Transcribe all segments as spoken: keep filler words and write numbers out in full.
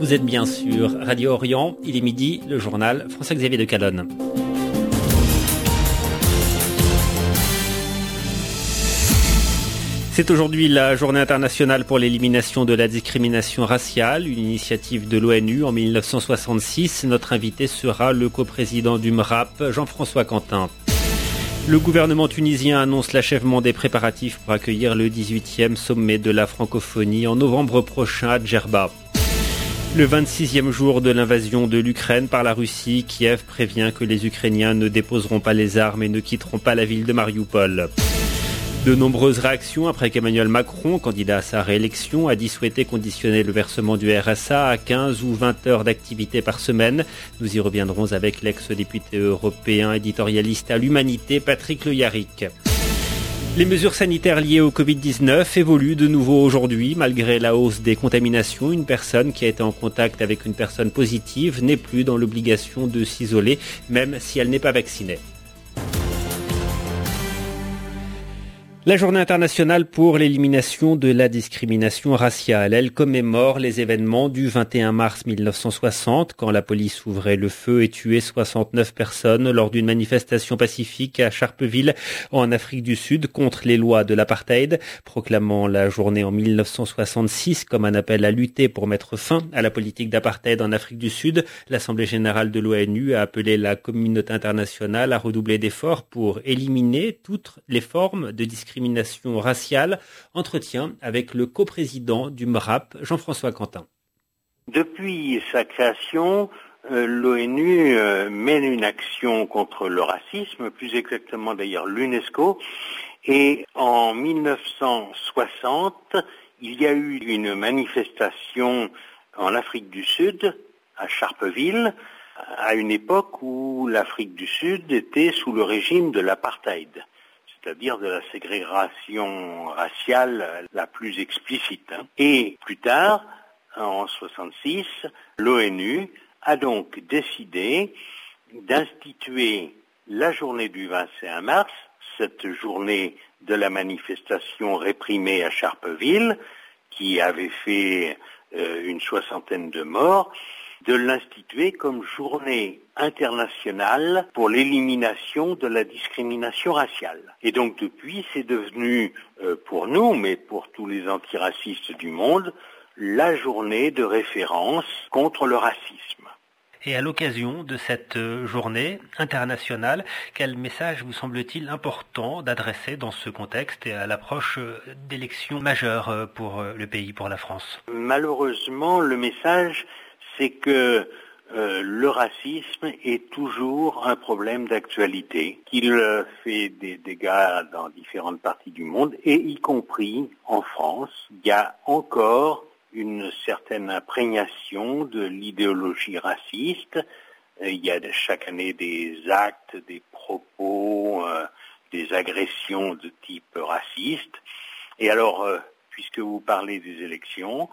Vous êtes bien sur Radio Orient, il est midi, le journal François-Xavier de Calonne. C'est aujourd'hui la journée internationale pour l'élimination de la discrimination raciale, une initiative de l'O N U en mille neuf cent soixante-six. Notre invité sera le coprésident du M R A P, Jean-François Quentin. Le gouvernement tunisien annonce l'achèvement des préparatifs pour accueillir le dix-huitième sommet de la francophonie en novembre prochain à Djerba. Le vingt-sixième jour de l'invasion de l'Ukraine par la Russie, Kiev prévient que les Ukrainiens ne déposeront pas les armes et ne quitteront pas la ville de Marioupol. De nombreuses réactions après qu'Emmanuel Macron, candidat à sa réélection, a dit souhaiter conditionner le versement du R S A à quinze ou vingt heures d'activité par semaine. Nous y reviendrons avec l'ex-député européen éditorialiste à l'Humanité, Patrick Le Yarrick. Les mesures sanitaires liées au covid dix-neuf évoluent de nouveau aujourd'hui. Malgré la hausse des contaminations, une personne qui a été en contact avec une personne positive n'est plus dans l'obligation de s'isoler, même si elle n'est pas vaccinée. La journée internationale pour l'élimination de la discrimination raciale. Elle commémore les événements du vingt et un mars mille neuf cent soixante, quand la police ouvrait le feu et tuait soixante-neuf personnes lors d'une manifestation pacifique à Sharpeville, en Afrique du Sud, contre les lois de l'apartheid. Proclamant la journée en mille neuf cent soixante-six comme un appel à lutter pour mettre fin à la politique d'apartheid en Afrique du Sud, l'Assemblée générale de l'O N U a appelé la communauté internationale à redoubler d'efforts pour éliminer toutes les formes de discrimination discrimination raciale. Entretien avec le coprésident du M R A P, Jean-François Quentin. Depuis sa création, euh, l'O N U euh, mène une action contre le racisme, plus exactement d'ailleurs l'UNESCO, et en mille neuf cent soixante, il y a eu une manifestation en Afrique du Sud, à Sharpeville, à une époque où l'Afrique du Sud était sous le régime de l'apartheid, c'est-à-dire de la ségrégation raciale la plus explicite. Et plus tard, en soixante-six, l'O N U a donc décidé d'instituer la journée du vingt et un mars, cette journée de la manifestation réprimée à Sharpeville, qui avait fait euh, une soixantaine de morts, de l'instituer comme journée internationale pour l'élimination de la discrimination raciale. Et donc depuis, c'est devenu, euh, pour nous, mais pour tous les antiracistes du monde, la journée de référence contre le racisme. Et à l'occasion de cette journée internationale, quel message vous semble-t-il important d'adresser dans ce contexte et à l'approche d'élections majeures pour le pays, pour la France ? Malheureusement, le message, c'est que euh, le racisme est toujours un problème d'actualité, qu'il euh, fait des dégâts dans différentes parties du monde, et y compris en France. Il y a encore une certaine imprégnation de l'idéologie raciste. Euh, il y a chaque année des actes, des propos, euh, des agressions de type raciste. Et alors, euh, puisque vous parlez des élections,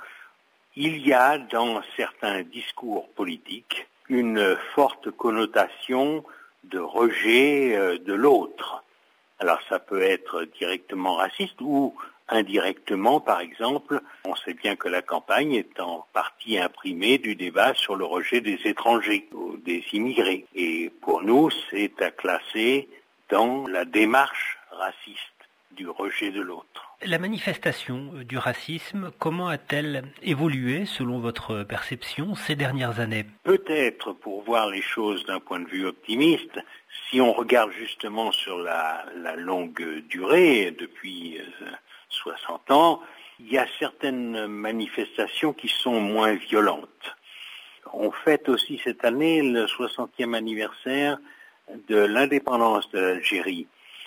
il y a dans certains discours politiques une forte connotation de rejet euh, de l'autre. Alors ça peut être directement raciste ou indirectement, par exemple, on sait bien que la campagne est en partie imprimée du débat sur le rejet des étrangers ou des immigrés. Et pour nous, c'est à classer dans la démarche raciste du rejet de l'autre. La manifestation du racisme, comment a-t-elle évolué selon votre perception ces dernières années ? Peut-être, pour voir les choses d'un point de vue optimiste, si on regarde justement sur la, la longue durée, depuis euh, soixante ans, il y a certaines manifestations qui sont moins violentes. On fête aussi cette année le soixantième anniversaire de l'indépendance de l'Algérie.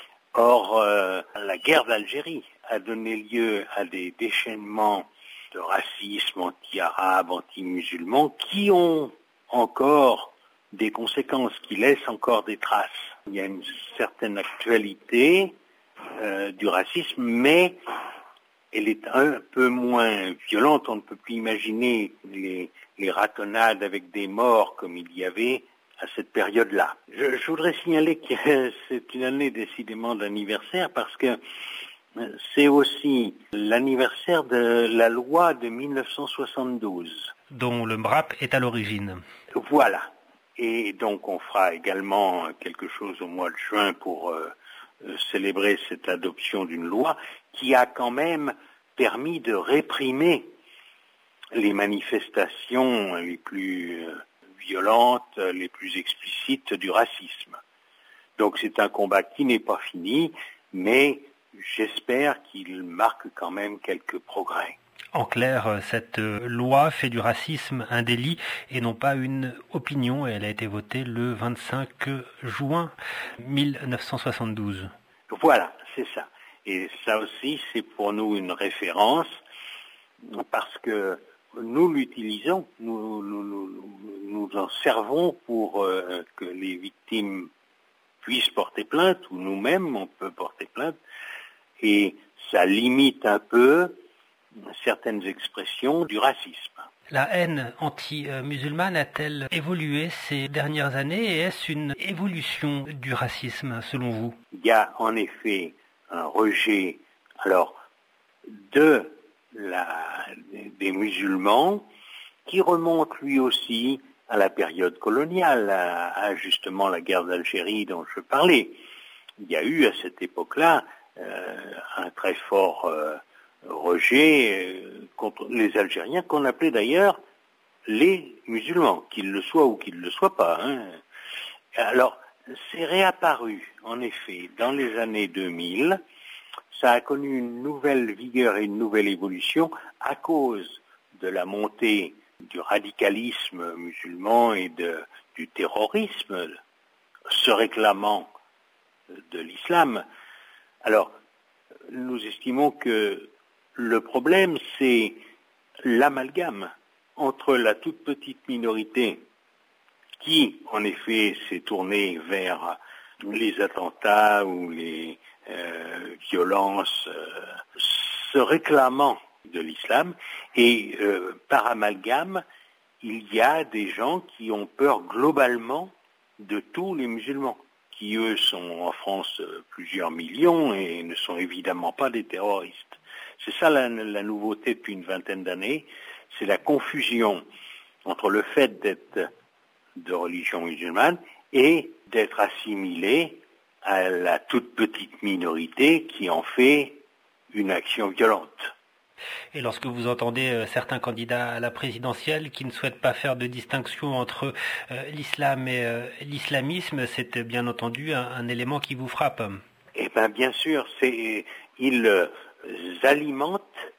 Or, euh, la guerre d'Algérie a donné lieu à des déchaînements de racisme anti-arabe, anti-musulman, qui ont encore des conséquences, qui laissent encore des traces. Il y a une certaine actualité euh, du racisme, mais elle est un peu moins violente. On ne peut plus imaginer les, les ratonnades avec des morts comme il y avait à cette période-là. Je, je voudrais signaler que c'est une année décidément d'anniversaire parce que c'est aussi l'anniversaire de la loi de mille neuf cent soixante-douze. dont le M R A P est à l'origine. Voilà. Et donc on fera également quelque chose au mois de juin pour euh, célébrer cette adoption d'une loi qui a quand même permis de réprimer les manifestations les plus violentes, les plus explicites du racisme. Donc c'est un combat qui n'est pas fini, mais j'espère qu'il marque quand même quelques progrès. En clair, cette loi fait du racisme un délit et non pas une opinion. Elle a été votée le vingt-cinq juin mille neuf cent soixante-douze. Voilà, c'est ça. Et ça aussi, c'est pour nous une référence parce que nous l'utilisons, nous, nous, nous, nous en servons pour euh, que les victimes puissent porter plainte, ou nous-mêmes, on peut porter plainte, et ça limite un peu certaines expressions du racisme. La haine anti-musulmane a-t-elle évolué ces dernières années et est-ce une évolution du racisme selon vous? Il y a en effet un rejet alors de la, des musulmans qui remonte lui aussi à la période coloniale, à, à justement la guerre d'Algérie dont je parlais. Il y a eu à cette époque-là euh, un très fort euh, rejet contre les Algériens, qu'on appelait d'ailleurs les musulmans, qu'ils le soient ou qu'ils ne le soient pas. Hein. Alors, c'est réapparu, en effet, dans les années deux mille. Ça a connu une nouvelle vigueur et une nouvelle évolution à cause de la montée du radicalisme musulman et de, du terrorisme se réclamant de l'islam. Alors, nous estimons que le problème, c'est l'amalgame entre la toute petite minorité qui, en effet, s'est tournée vers les attentats ou les euh, violences euh, se réclamant de l'islam, et euh, par amalgame, il y a des gens qui ont peur globalement de tous les musulmans, qui eux sont en France plusieurs millions et ne sont évidemment pas des terroristes. C'est ça la, la nouveauté depuis une vingtaine d'années, c'est la confusion entre le fait d'être de religion musulmane et d'être assimilé à la toute petite minorité qui en fait une action violente. Et lorsque vous entendez euh, certains candidats à la présidentielle qui ne souhaitent pas faire de distinction entre euh, l'islam et euh, l'islamisme, c'est bien entendu un, un élément qui vous frappe. Eh bien, bien sûr, c'est, ils euh, alimentent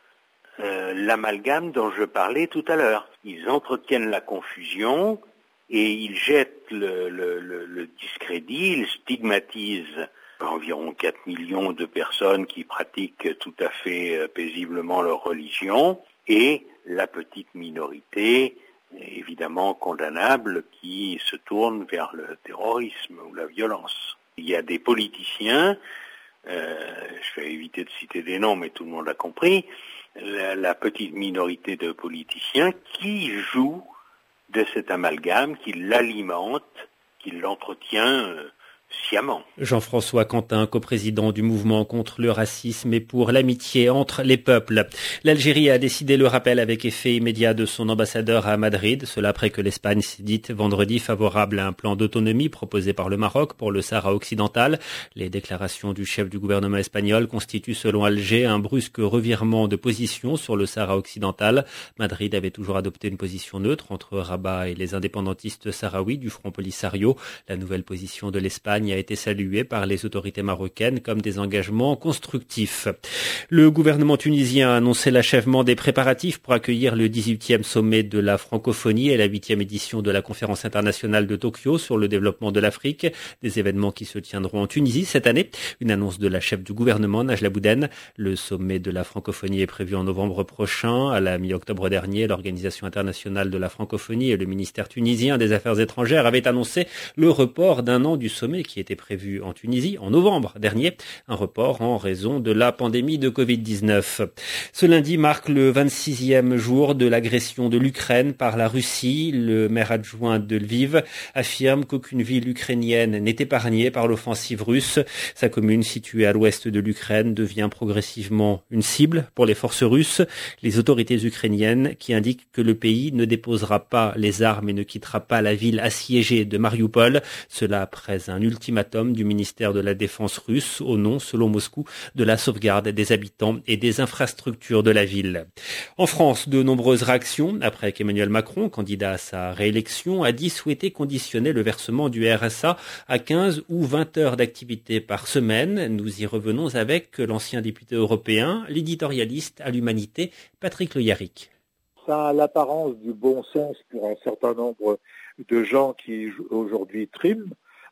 euh, l'amalgame dont je parlais tout à l'heure. Ils entretiennent la confusion et ils jettent le, le, le, le discrédit, ils stigmatisent environ quatre millions de personnes qui pratiquent tout à fait euh, paisiblement leur religion, et la petite minorité, évidemment condamnable, qui se tourne vers le terrorisme ou la violence. Il y a des politiciens, euh, je vais éviter de citer des noms, mais tout le monde a compris, la, la petite minorité de politiciens qui jouent de cet amalgame, qui l'alimente, qui l'entretient euh, sciemment. Jean-François Quentin, coprésident du mouvement contre le racisme et pour l'amitié entre les peuples. L'Algérie a décidé le rappel avec effet immédiat de son ambassadeur à Madrid, cela après que l'Espagne s'est dite vendredi favorable à un plan d'autonomie proposé par le Maroc pour le Sahara occidental. Les déclarations du chef du gouvernement espagnol constituent selon Alger un brusque revirement de position sur le Sahara occidental. Madrid avait toujours adopté une position neutre entre Rabat et les indépendantistes sahraouis du Front Polisario. La nouvelle position de l'Espagne a été saluée par les autorités marocaines comme des engagements constructifs. Le gouvernement tunisien a annoncé l'achèvement des préparatifs pour accueillir le dix-huitième sommet de la francophonie et la huitième édition de la conférence internationale de Tokyo sur le développement de l'Afrique, des événements qui se tiendront en Tunisie cette année. Une annonce de la chef du gouvernement, Najla Bouden. Le sommet de la francophonie est prévu en novembre prochain. À la mi-octobre dernier, l'Organisation internationale de la francophonie et le ministère tunisien des Affaires étrangères avaient annoncé le report d'un an du sommet qui était prévu en Tunisie en novembre dernier. Un report en raison de la pandémie de covid dix-neuf. Ce lundi marque le vingt-sixième jour de l'agression de l'Ukraine par la Russie. Le maire adjoint de Lviv affirme qu'aucune ville ukrainienne n'est épargnée par l'offensive russe. Sa commune, située à l'ouest de l'Ukraine, devient progressivement une cible pour les forces russes. Les autorités ukrainiennes qui indiquent que le pays ne déposera pas les armes et ne quittera pas la ville assiégée de Mariupol. Cela après un ultimatum du ministère de la Défense russe au nom, selon Moscou, de la sauvegarde des habitants et des infrastructures de la ville. En France, de nombreuses réactions après qu'Emmanuel Macron, candidat à sa réélection, a dit souhaiter conditionner le versement du R S A à quinze ou vingt heures d'activité par semaine. Nous y revenons avec l'ancien député européen, l'éditorialiste à l'Humanité, Patrick Le Yarrick. Ça a l'apparence du bon sens pour un certain nombre de gens qui aujourd'hui triment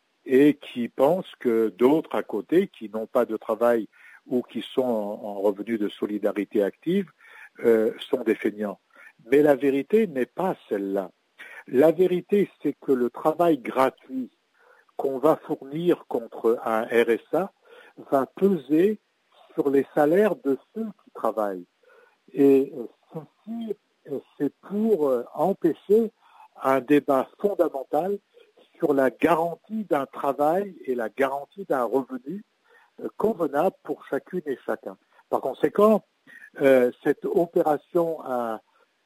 et qui pensent que d'autres à côté, qui n'ont pas de travail ou qui sont en revenu de solidarité active, euh, sont des feignants. Mais la vérité n'est pas celle-là. La vérité, c'est que le travail gratuit qu'on va fournir contre un R S A va peser sur les salaires de ceux qui travaillent. Et ceci, c'est pour empêcher un débat fondamental sur la garantie d'un travail et la garantie d'un revenu convenable pour chacune et chacun. Par conséquent, euh, cette opération a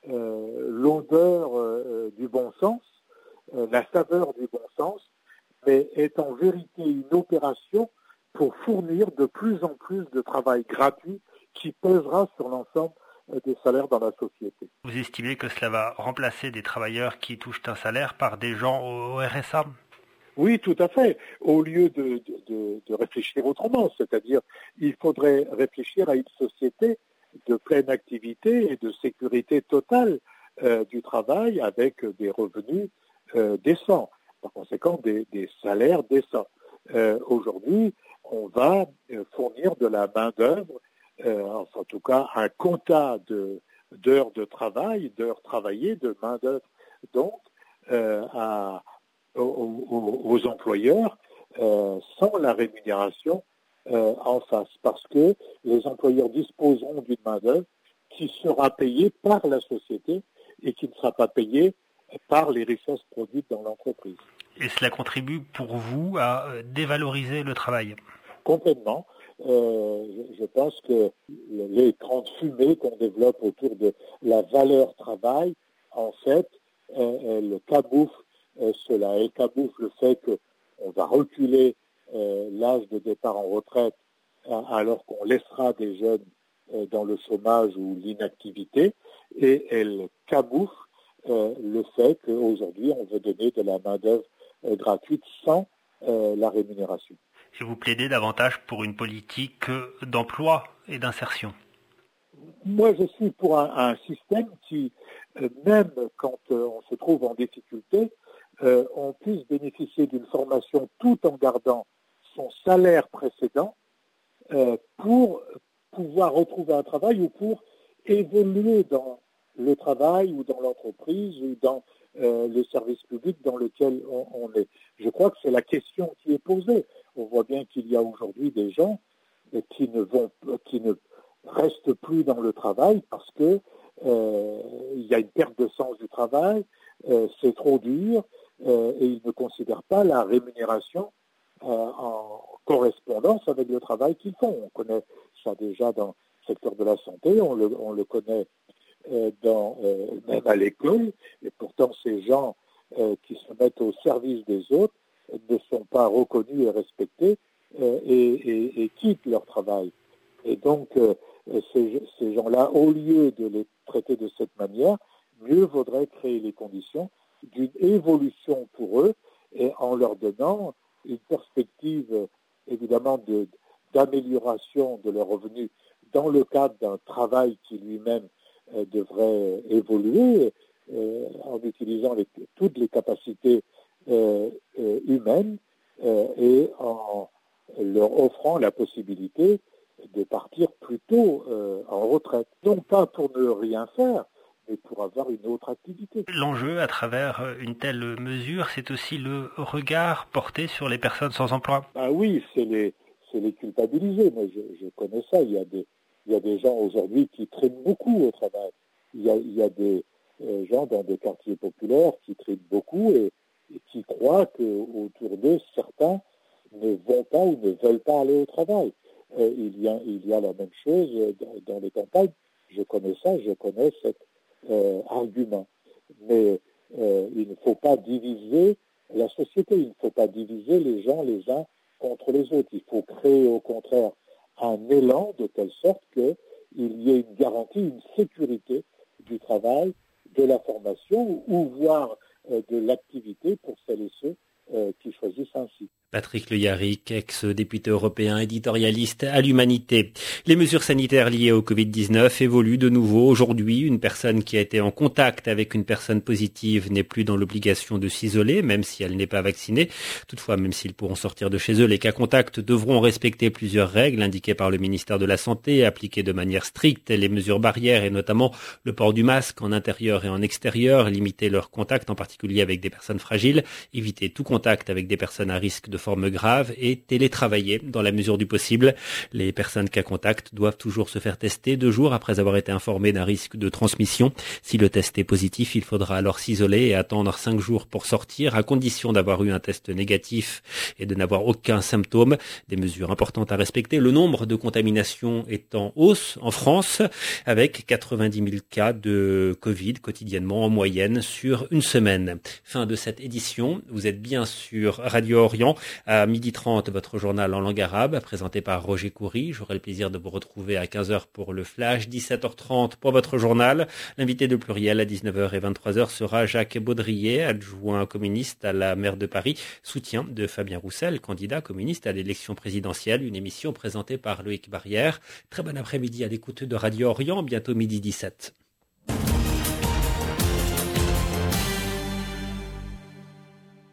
euh, l'odeur euh, du bon sens, euh, la saveur du bon sens, mais est en vérité une opération pour fournir de plus en plus de travail gratuit qui pèsera sur l'ensemble des salaires dans la société. Vous estimez que cela va remplacer des travailleurs qui touchent un salaire par des gens au R S A ? Oui, tout à fait. Au lieu de, de, de réfléchir autrement, c'est-à-dire il faudrait réfléchir à une société de pleine activité et de sécurité totale euh, du travail avec des revenus euh, décents, par conséquent des, des salaires décents. Euh, aujourd'hui, on va fournir de la main-d'œuvre, euh, enfin, en tout cas un quota de, d'heures de travail, d'heures travaillées, de main-d'œuvre, donc euh, à Aux, aux, aux employeurs euh, sans la rémunération euh, en face, parce que les employeurs disposeront d'une main-d'œuvre qui sera payée par la société et qui ne sera pas payée par les richesses produites dans l'entreprise. Et cela contribue pour vous à dévaloriser le travail ? Complètement. Euh, je, je pense que les grandes fumées qu'on développe autour de la valeur travail, en fait, euh, elles camouflent Euh, cela. Elle camoufle le fait qu'on va reculer euh, l'âge de départ en retraite euh, alors qu'on laissera des jeunes euh, dans le chômage ou l'inactivité, et elle camoufle euh, le fait qu'aujourd'hui on veut donner de la main-d'œuvre euh, gratuite sans euh, la rémunération. Et vous plaidez davantage pour une politique d'emploi et d'insertion ? Moi, je suis pour un, un système qui, euh, même quand euh, on se trouve en difficulté, Euh, on puisse bénéficier d'une formation tout en gardant son salaire précédent euh, pour pouvoir retrouver un travail ou pour évoluer dans le travail ou dans l'entreprise ou dans euh, le service public dans lequel on, on est. Je crois que c'est la question qui est posée. On voit bien qu'il y a aujourd'hui des gens qui ne vont, qui ne restent plus dans le travail parce que euh, il y a une perte de sens du travail, euh, c'est trop dur. Euh, et ils ne considèrent pas la rémunération euh, en correspondance avec le travail qu'ils font. On connaît ça déjà dans le secteur de la santé, on le, on le connaît euh, dans, euh, même à l'école, et pourtant ces gens euh, qui se mettent au service des autres ne sont pas reconnus et respectés euh, et, et, et quittent leur travail. Et donc euh, ces, ces gens-là, au lieu de les traiter de cette manière, mieux vaudrait créer les conditions d'une évolution pour eux et en leur donnant une perspective évidemment de, d'amélioration de leurs revenus dans le cadre d'un travail qui lui-même euh, devrait évoluer euh, en utilisant les, toutes les capacités euh, euh, humaines euh, et en leur offrant la possibilité de partir plus tôt euh, en retraite. Non pas pour ne rien faire, mais pour avoir une autre activité. L'enjeu à travers une telle mesure, c'est aussi le regard porté sur les personnes sans emploi. Ah oui, c'est les, c'est les culpabiliser. Moi, je, je connais ça. Il y a des, il y a des gens aujourd'hui qui traînent beaucoup au travail. Il y a, il y a des euh, gens dans des quartiers populaires qui traînent beaucoup et, et qui croient qu'autour d'eux, certains ne vont pas ou ne veulent pas aller au travail. Euh, il y a, il y a la même chose dans, dans les campagnes. Je connais ça, je connais cet euh, argument. Mais euh, il ne faut pas diviser la société, il ne faut pas diviser les gens les uns contre les autres. Il faut créer au contraire un élan de telle sorte qu'il y ait une garantie, une sécurité du travail, de la formation ou voire euh, de l'activité pour celles et ceux euh, qui choisissent ainsi. Patrick Le Yarrick, ex-député européen, éditorialiste à l'Humanité. Les mesures sanitaires liées au covid dix-neuf évoluent de nouveau. Aujourd'hui, une personne qui a été en contact avec une personne positive n'est plus dans l'obligation de s'isoler, même si elle n'est pas vaccinée. Toutefois, même s'ils pourront sortir de chez eux, les cas contacts devront respecter plusieurs règles indiquées par le ministère de la Santé, appliquer de manière stricte les mesures barrières et notamment le port du masque en intérieur et en extérieur, limiter leurs contacts, en particulier avec des personnes fragiles, éviter tout contact avec des personnes à risque de forme grave et télétravailler dans la mesure du possible. Les personnes cas contact doivent toujours se faire tester deux jours après avoir été informées d'un risque de transmission. Si le test est positif, il faudra alors s'isoler et attendre cinq jours pour sortir, à condition d'avoir eu un test négatif et de n'avoir aucun symptôme. Des mesures importantes à respecter. Le nombre de contaminations est en hausse en France, avec quatre-vingt-dix mille cas de Covid quotidiennement en moyenne sur une semaine. Fin de cette édition. Vous êtes bien sur Radio Orient. À midi trente, votre journal en langue arabe, présenté par Roger Coury. J'aurai le plaisir de vous retrouver à quinze heures pour le flash, dix-sept heures trente pour votre journal. L'invité de Pluriel à dix-neuf heures et vingt-trois heures sera Jacques Baudrier, adjoint communiste à la maire de Paris, soutien de Fabien Roussel, candidat communiste à l'élection présidentielle. Une émission présentée par Loïc Barrière. Très bon après-midi à l'écoute de Radio Orient, bientôt midi dix-sept.